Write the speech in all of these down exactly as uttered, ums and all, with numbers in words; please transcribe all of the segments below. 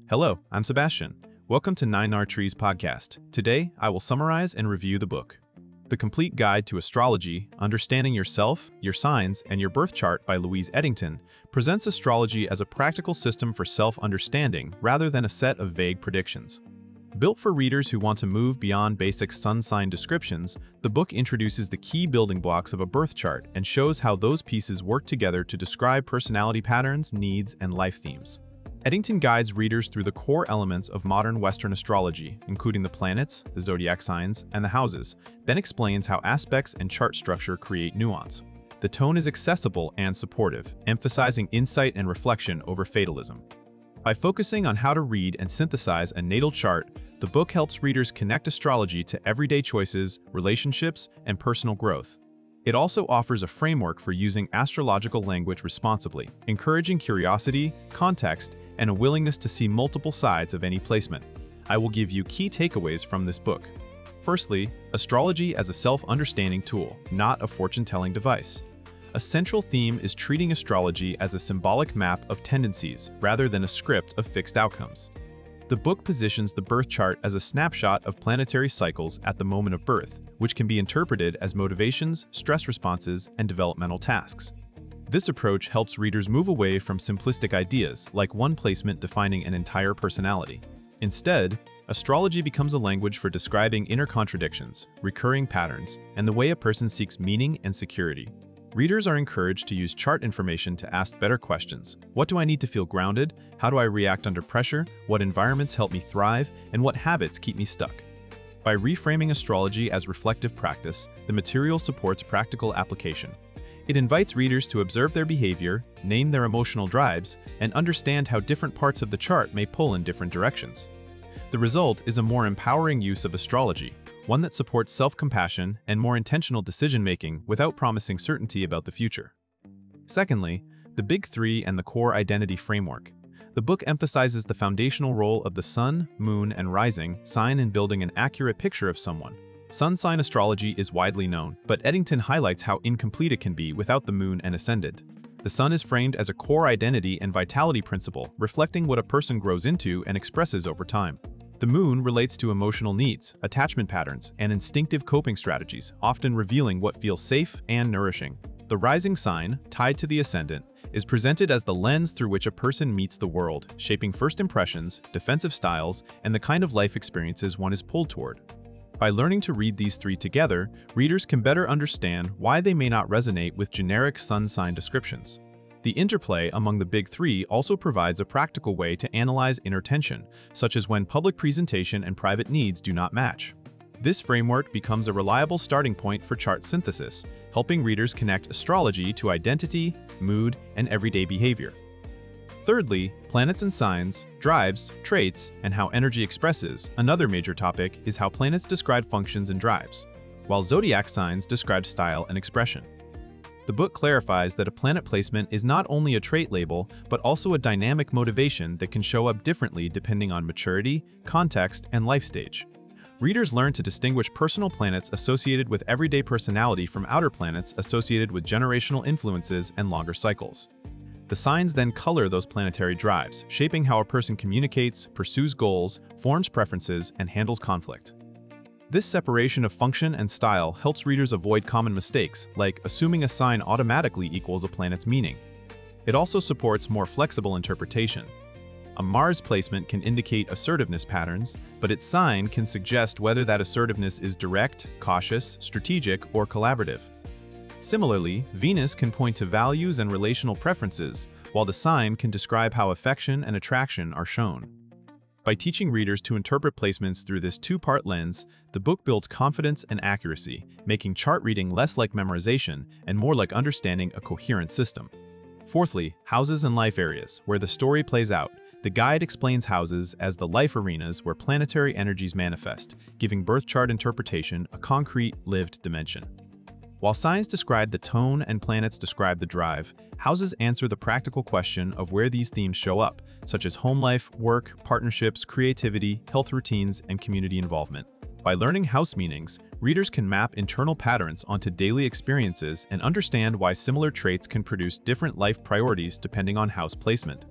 Hello, I'm Sebastian. Welcome to Nine R Trees podcast. Today, I will summarize and review the book, The Complete Guide to Astrology, Understanding Yourself, Your Signs, and Your Birth Chart by Louise Edington, presents astrology as a practical system for self-understanding rather than a set of vague predictions. Built for readers who want to move beyond basic sun sign descriptions, the book introduces the key building blocks of a birth chart and shows how those pieces work together to describe personality patterns, needs, and life themes. Edington guides readers through the core elements of modern Western astrology, including the planets, the zodiac signs, and the houses, then explains how aspects and chart structure create nuance. The tone is accessible and supportive, emphasizing insight and reflection over fatalism. By focusing on how to read and synthesize a natal chart, the book helps readers connect astrology to everyday choices, relationships, and personal growth. It also offers a framework for using astrological language responsibly, encouraging curiosity, context, and a willingness to see multiple sides of any placement. I will give you key takeaways from this book. Firstly, astrology as a self-understanding tool, not a fortune-telling device. A central theme is treating astrology as a symbolic map of tendencies rather than a script of fixed outcomes. The book positions the birth chart as a snapshot of planetary cycles at the moment of birth, which can be interpreted as motivations, stress responses, and developmental tasks. This approach helps readers move away from simplistic ideas like one placement defining an entire personality. Instead, astrology becomes a language for describing inner contradictions, recurring patterns, and the way a person seeks meaning and security. Readers are encouraged to use chart information to ask better questions. What do I need to feel grounded? How do I react under pressure? What environments help me thrive? And what habits keep me stuck? By reframing astrology as reflective practice, the material supports practical application. It invites readers to observe their behavior, name their emotional drives, and understand how different parts of the chart may pull in different directions. The result is a more empowering use of astrology, one that supports self-compassion and more intentional decision-making without promising certainty about the future. Secondly, the Big Three and the Core Identity Framework. The book emphasizes the foundational role of the sun, moon, and rising sign in building an accurate picture of someone. Sun sign astrology is widely known, but Edington highlights how incomplete it can be without the moon and ascendant. The sun is framed as a core identity and vitality principle, reflecting what a person grows into and expresses over time. The moon relates to emotional needs, attachment patterns, and instinctive coping strategies, often revealing what feels safe and nourishing. The rising sign, tied to the ascendant, is presented as the lens through which a person meets the world, shaping first impressions, defensive styles, and the kind of life experiences one is pulled toward. By learning to read these three together, readers can better understand why they may not resonate with generic sun sign descriptions. The interplay among the Big Three also provides a practical way to analyze inner tension, such as when public presentation and private needs do not match. This framework becomes a reliable starting point for chart synthesis, helping readers connect astrology to identity, mood, and everyday behavior. Thirdly, planets and signs, drives, traits, and how energy expresses. Another major topic is how planets describe functions and drives, while zodiac signs describe style and expression. The book clarifies that a planet placement is not only a trait label, but also a dynamic motivation that can show up differently depending on maturity, context, and life stage. Readers learn to distinguish personal planets associated with everyday personality from outer planets associated with generational influences and longer cycles. The signs then color those planetary drives, shaping how a person communicates, pursues goals, forms preferences, and handles conflict. This separation of function and style helps readers avoid common mistakes, like assuming a sign automatically equals a planet's meaning. It also supports more flexible interpretation. A Mars placement can indicate assertiveness patterns, but its sign can suggest whether that assertiveness is direct, cautious, strategic, or collaborative. Similarly, Venus can point to values and relational preferences, while the sign can describe how affection and attraction are shown. By teaching readers to interpret placements through this two-part lens, the book builds confidence and accuracy, making chart reading less like memorization and more like understanding a coherent system. Fourthly, houses and life areas, where the story plays out. The guide explains houses as the life arenas where planetary energies manifest, giving birth chart interpretation a concrete, lived dimension. While signs describe the tone and planets describe the drive, houses answer the practical question of where these themes show up, such as home life, work, partnerships, creativity, health routines, and community involvement. By learning house meanings, readers can map internal patterns onto daily experiences and understand why similar traits can produce different life priorities depending on house placement.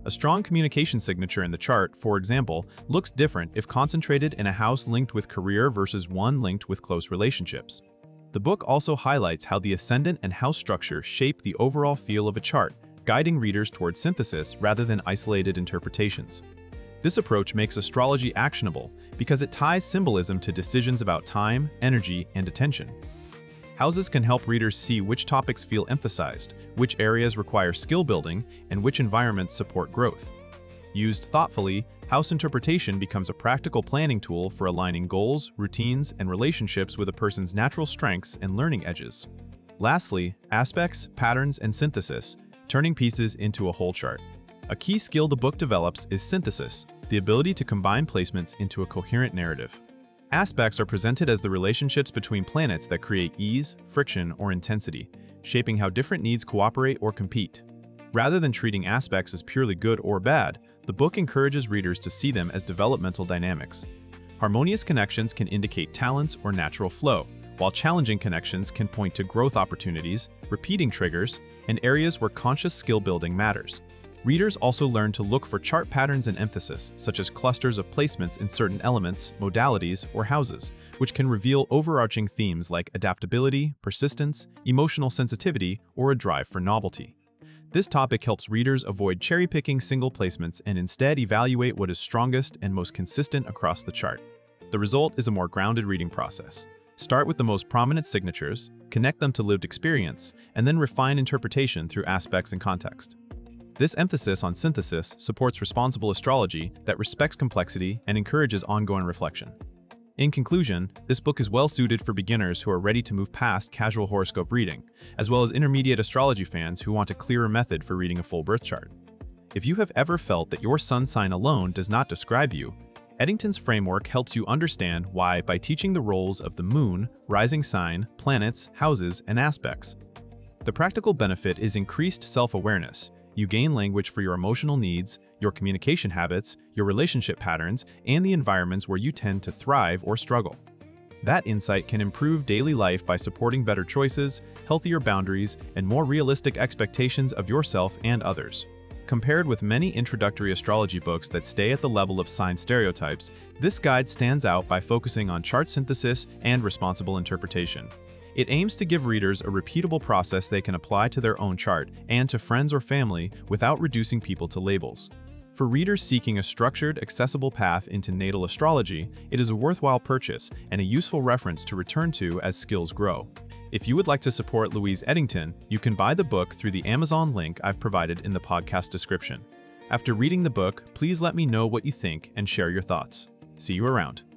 A strong communication signature in the chart, for example, looks different if concentrated in a house linked with career versus one linked with close relationships. The book also highlights how the ascendant and house structure shape the overall feel of a chart, guiding readers toward synthesis rather than isolated interpretations. This approach makes astrology actionable because it ties symbolism to decisions about time, energy, and attention. Houses can help readers see which topics feel emphasized, which areas require skill building, and which environments support growth. Used thoughtfully, house interpretation becomes a practical planning tool for aligning goals, routines, and relationships with a person's natural strengths and learning edges. Lastly, aspects, patterns, and synthesis, turning pieces into a whole chart. A key skill the book develops is synthesis, the ability to combine placements into a coherent narrative. Aspects are presented as the relationships between planets that create ease, friction, or intensity, shaping how different needs cooperate or compete. Rather than treating aspects as purely good or bad, the book encourages readers to see them as developmental dynamics. Harmonious connections can indicate talents or natural flow, while challenging connections can point to growth opportunities, repeating triggers, and areas where conscious skill building matters. Readers also learn to look for chart patterns and emphasis, such as clusters of placements in certain elements, modalities, or houses, which can reveal overarching themes like adaptability, persistence, emotional sensitivity, or a drive for novelty. This topic helps readers avoid cherry-picking single placements and instead evaluate what is strongest and most consistent across the chart. The result is a more grounded reading process. Start with the most prominent signatures, connect them to lived experience, and then refine interpretation through aspects and context. This emphasis on synthesis supports responsible astrology that respects complexity and encourages ongoing reflection. In conclusion, this book is well-suited for beginners who are ready to move past casual horoscope reading, as well as intermediate astrology fans who want a clearer method for reading a full birth chart. If you have ever felt that your sun sign alone does not describe you, Eddington's framework helps you understand why by teaching the roles of the moon, rising sign, planets, houses, and aspects. The practical benefit is increased self-awareness. You gain language for your emotional needs, your communication habits, your relationship patterns, and the environments where you tend to thrive or struggle. That insight can improve daily life by supporting better choices, healthier boundaries, and more realistic expectations of yourself and others. Compared with many introductory astrology books that stay at the level of sign stereotypes, this guide stands out by focusing on chart synthesis and responsible interpretation. It aims to give readers a repeatable process they can apply to their own chart and to friends or family without reducing people to labels. For readers seeking a structured, accessible path into natal astrology, it is a worthwhile purchase and a useful reference to return to as skills grow. If you would like to support Louise Eddington, you can buy the book through the Amazon link I've provided in the podcast description. After reading the book, please let me know what you think and share your thoughts. See you around.